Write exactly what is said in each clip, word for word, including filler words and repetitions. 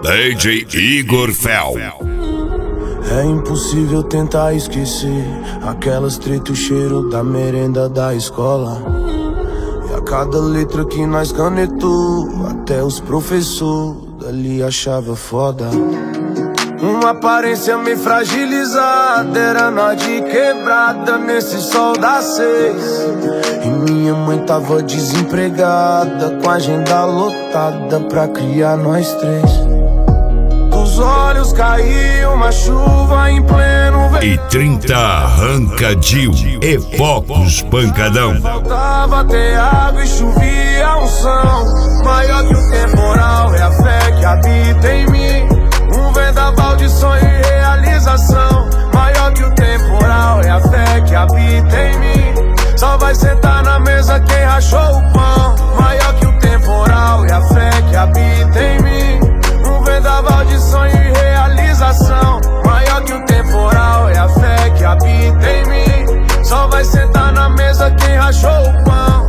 D J Igor Fel. É impossível tentar esquecer aquelas treta, o cheiro da merenda da escola. E a cada letra que nós canetou, até os professores dali achava foda. Uma aparência meio fragilizada, era nós de quebrada nesse sol das seis. E minha mãe tava desempregada, com a agenda lotada pra criar nós três. Dos olhos caiu uma chuva em pleno verão. E trinta arranca-dil e focos pancadão. Faltava ter água e chovia unção. Maior que o temporal é a fé que habita em mim. Um vendaval de sonho e realização. Maior que o temporal é a fé que habita em mim. Só vai sentar na mesa quem rachou o pão. Maior que o temporal é a fé que habita em mim. Um vendaval de sonho e realização. Maior que o temporal é a fé que habita em mim. Só vai sentar na mesa quem rachou o pão.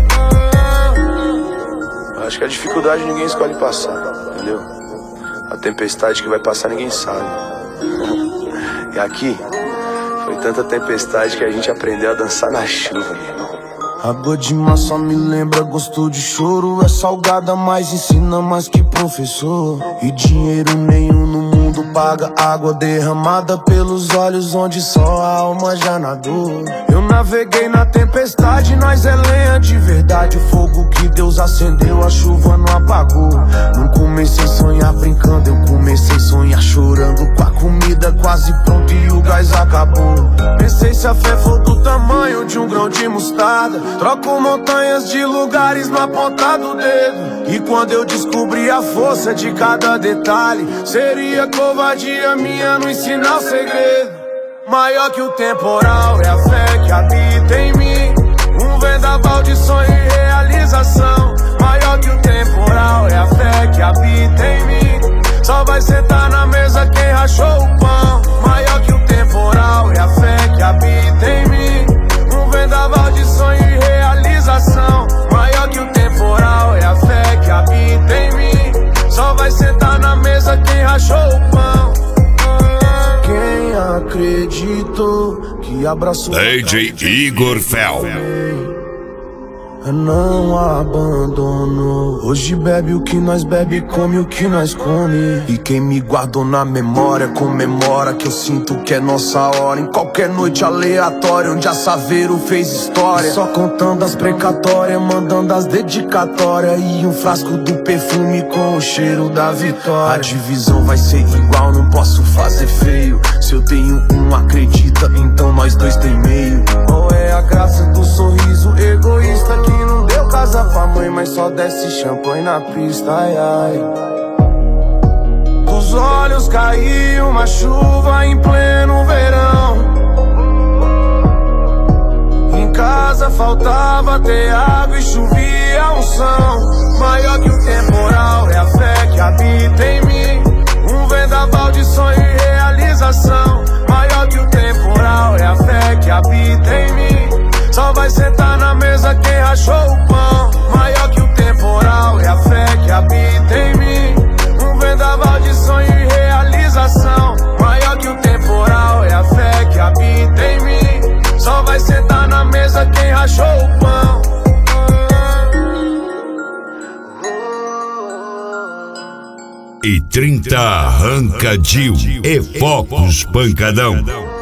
Acho que a dificuldade ninguém escolhe passar, entendeu? A tempestade que vai passar ninguém sabe. E aqui foi tanta tempestade que a gente aprendeu a dançar na chuva, meu irmão. Água de mar só me lembra gosto de choro. É salgada, mas ensina mais que professor. E dinheiro nenhum no mundo paga água derramada pelos olhos onde só a alma já nadou. Eu naveguei na tempestade, nós é lenha de verdade. O fogo que Deus acendeu, a chuva não apagou. Não comecei a sonhar brincando, eu comecei a sonhar chorando. Com a comida quase pronta e o gás acabou. Pensei se a fé for do tamanho de um grão de mostarda, troco montanhas de lugares na ponta do dedo. E quando eu descobri a força de cada detalhe, seria covardia minha não ensinar o segredo. Maior que o temporal é a fé que habita em mim. Um vendaval de sonho e realização. Maior que o temporal é a fé que habita em mim. Só vai sentar na mesa quem rachou o pão. Maior que o temporal é a fé que habita em mim. Um vendaval de sonho e realização. Maior que o temporal é a fé que habita em mim. Só vai sentar na mesa quem rachou o pão. Quem acreditou que abraçou D J Igor Fel. Não abandonou. Hoje bebe o que nós bebe, come o que nós come. E quem me guardou na memória comemora que eu sinto que é nossa hora. Em qualquer noite aleatória onde a Saveiro fez história. Só contando as precatórias, mandando as dedicatórias. E um frasco do perfume com o cheiro da vitória. A divisão vai ser igual, não posso fazer feio. Se eu tenho um, acredita, então nós dois tem meio. Ou é a graça do sorriso egoísta que não deu casa pra mãe, mas só desce champanhe na pista, ai ai. Dos olhos caiu uma chuva em pleno verão. Em casa faltava ter água e chovia unção. Maior que o temporal é a fé que habita em mim. Um vendaval de sonho e realização. Maior que o temporal é a fé que habita em mim. Só vai sentar na mesa quem rachou o pão. Maior que o temporal é a fé que habita em mim. Um vendaval de sonho e realização. Maior que o temporal é a fé que habita em mim. Só vai sentar na mesa quem rachou o pão. E trinta arranca-dil e focos pancadão.